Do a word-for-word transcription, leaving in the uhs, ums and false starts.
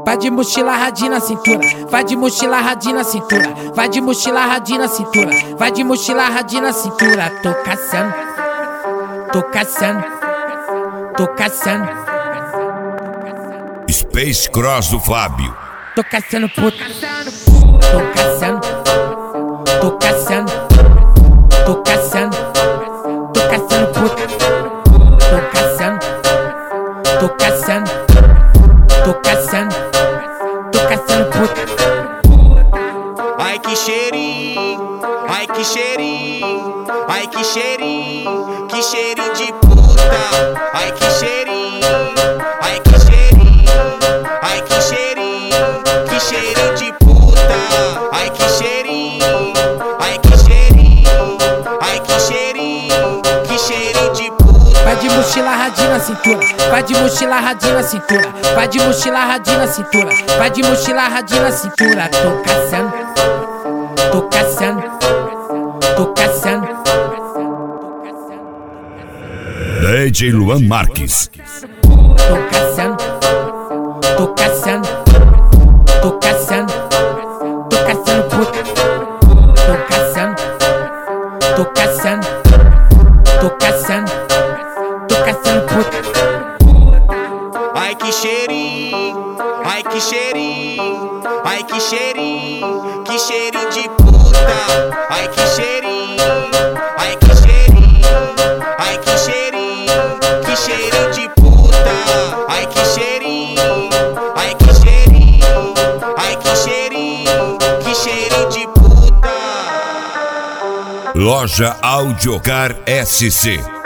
Vai de mochila radinha na cintura, vai de mochila radinha na cintura, vai de mochila radinha na cintura, vai de mochila radinha na cintura. Tô caçando, tô caçando, tô caçando. Space Cross do Fábio. Tô caçando puta, tô caçando, tô caçando, tô caçando, tô caçando puta, tô caçando, tô caçando, tô caçando, tô caçando puta. Ai que cheirinho, ai que cheirinho, ai que cheirinho, que cheirinho de puta. Ai que cheirinho, ai que cheirinho, ai que cheirinho, que cheirinho de puta. Ai que cheirinho, ai que cheirinho, ai que cheirinho, que cheirinho de puta. Vai de mochila radinha na cintura, vai de mochila radinha na cintura, vai de mochila radinha na cintura, vai de mochila radinha na cintura. Tô caçando, tô caçando, tô caçando. D J Luan Marques. Tô caçando, tô caçando, tô caçando, tô caçando puta. Tô caçando, tô caçando, tô caçando, tô caçando puta. Ai que cheirinho, ai que cheirinho, ai que cheirinho, que cheirinho de puta. Ai que cheirinho, ai que cheirinho, ai que cheirinho, que cheirinho de puta. Ai que cheirinho, ai que cheirinho, ai que cheirinho, que cheirinho de puta. Loja Audiocar S C.